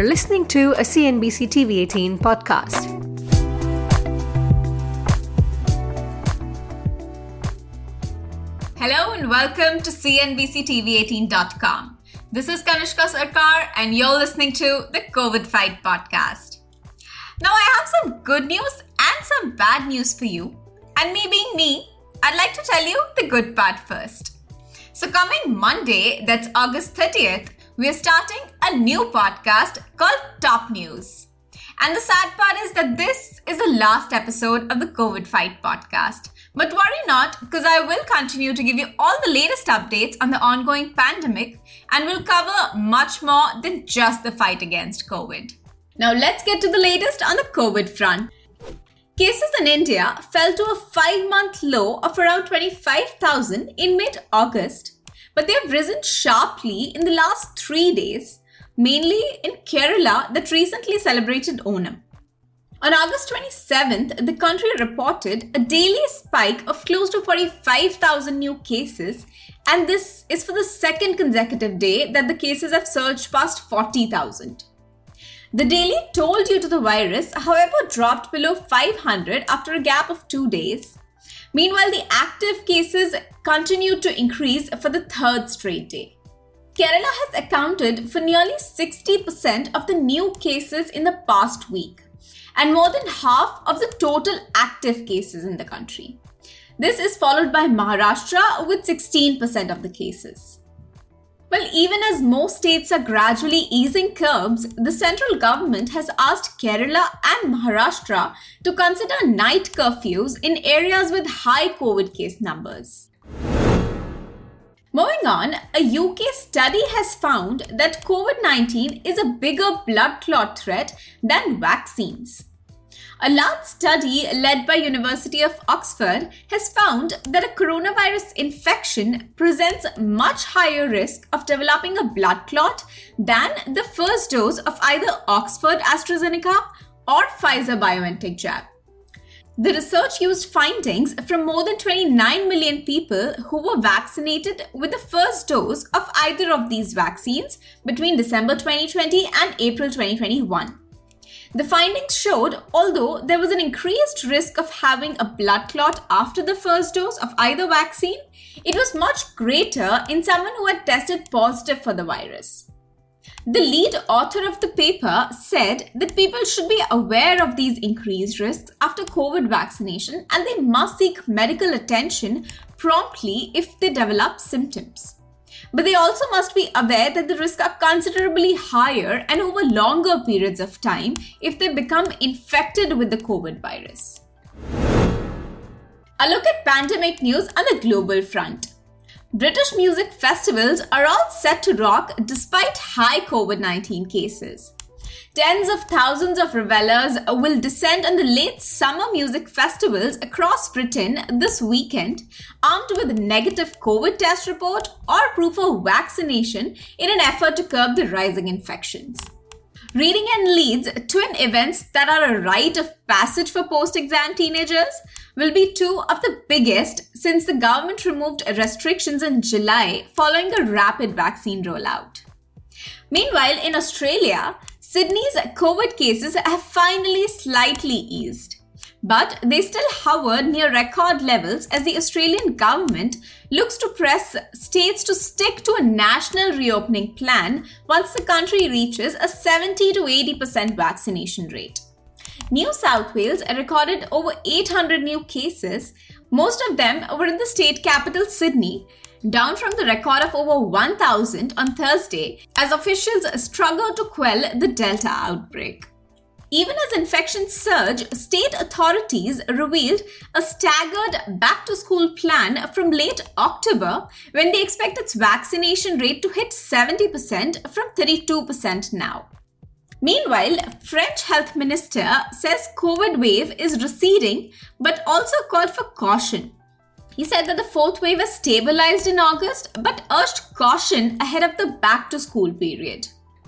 You're listening to a CNBC TV18 podcast. Hello and welcome to CNBCTV18.com. This is Kanishka Sarkar and you're listening to the COVID Fight podcast. Now I have some good news and some bad news for you. And me being me, I'd like to tell you the good part first. So coming Monday, that's August 30th, we're starting a new podcast called Top News. And the sad part is that this is the last episode of the COVID Fight podcast. But worry not, because I will continue to give you all the latest updates on the ongoing pandemic and will cover much more than just the fight against COVID. Now let's get to the latest on the COVID front. Cases in India fell to a 5-month low of around 25,000 in mid-August, but they have risen sharply in the last 3 days, mainly in Kerala that recently celebrated Onam. On August 27th, the country reported a daily spike of close to 45,000 new cases, and this is for the second consecutive day that the cases have surged past 40,000. The daily toll due to the virus, however, dropped below 500 after a gap of 2 days. Meanwhile, the active cases continued to increase for the third straight day. Kerala has accounted for nearly 60% of the new cases in the past week, and more than half of the total active cases in the country. This is followed by Maharashtra with 16% of the cases. Well, even as most states are gradually easing curbs, the central government has asked Kerala and Maharashtra to consider night curfews in areas with high COVID case numbers. Moving on, a UK study has found that COVID-19 is a bigger blood clot threat than vaccines. A large study led by University of Oxford has found that a coronavirus infection presents much higher risk of developing a blood clot than the first dose of either Oxford AstraZeneca or Pfizer-BioNTech jab. The research used findings from more than 29 million people who were vaccinated with the first dose of either of these vaccines between December 2020 and April 2021. The findings showed, although there was an increased risk of having a blood clot after the first dose of either vaccine, it was much greater in someone who had tested positive for the virus. The lead author of the paper said that people should be aware of these increased risks after COVID vaccination and they must seek medical attention promptly if they develop symptoms. But they also must be aware that the risks are considerably higher and over longer periods of time if they become infected with the COVID virus. A look at pandemic news on the global front. British music festivals are all set to rock despite high COVID-19 cases. Tens of thousands of revelers will descend on the late summer music festivals across Britain this weekend, armed with a negative COVID test report or proof of vaccination in an effort to curb the rising infections. Reading and Leeds, twin events that are a rite of passage for post-exam teenagers, will be two of the biggest since the government removed restrictions in July following a rapid vaccine rollout. Meanwhile, in Australia, Sydney's COVID cases have finally slightly eased, but they still hover near record levels as the Australian government looks to press states to stick to a national reopening plan once the country reaches a 70 to 80% vaccination rate. New South Wales recorded over 800 new cases, most of them were in the state capital Sydney, down from the record of over 1,000 on Thursday as officials struggle to quell the Delta outbreak. Even as infections surge, state authorities revealed a staggered back-to-school plan from late October when they expect its vaccination rate to hit 70% from 32% now. Meanwhile, French health minister says COVID wave is receding but also called for caution. He said that the fourth wave has stabilized in August but urged caution ahead of the back-to-school period.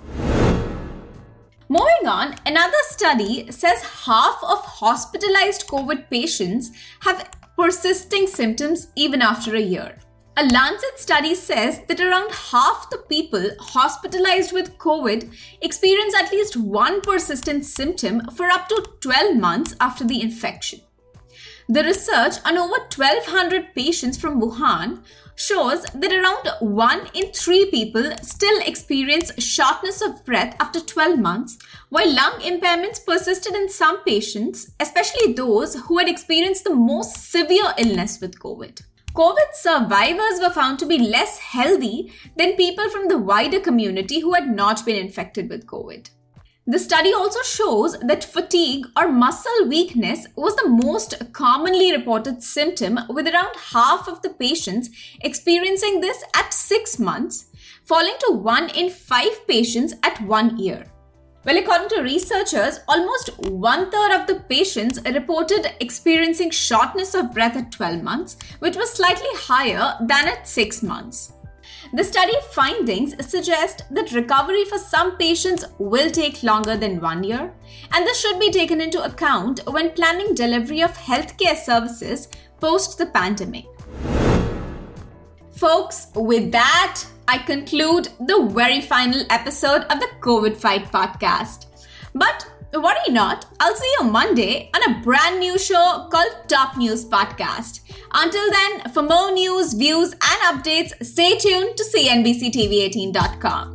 Moving on, another study says half of hospitalized COVID patients have persisting symptoms even after a year. A Lancet study says that around half the people hospitalized with COVID experience at least one persistent symptom for up to 12 months after the infection. The research on over 1,200 patients from Wuhan shows that around 1 in 3 people still experience shortness of breath after 12 months, while lung impairments persisted in some patients, especially those who had experienced the most severe illness with COVID. COVID survivors were found to be less healthy than people from the wider community who had not been infected with COVID. The study also shows that fatigue or muscle weakness was the most commonly reported symptom, with around half of the patients experiencing this at 6 months, falling to 1 in 5 patients at 1 year. Well, according to researchers, almost 1/3 of the patients reported experiencing shortness of breath at 12 months, which was slightly higher than at 6 months. The study findings suggest that recovery for some patients will take longer than 1 year, and this should be taken into account when planning delivery of healthcare services post the pandemic. Folks, with that, I conclude the very final episode of the COVID Fight podcast. But worry not, I'll see you Monday on a brand new show called Top News Podcast. Until then, for more news, views, and updates, stay tuned to CNBCTV18.com.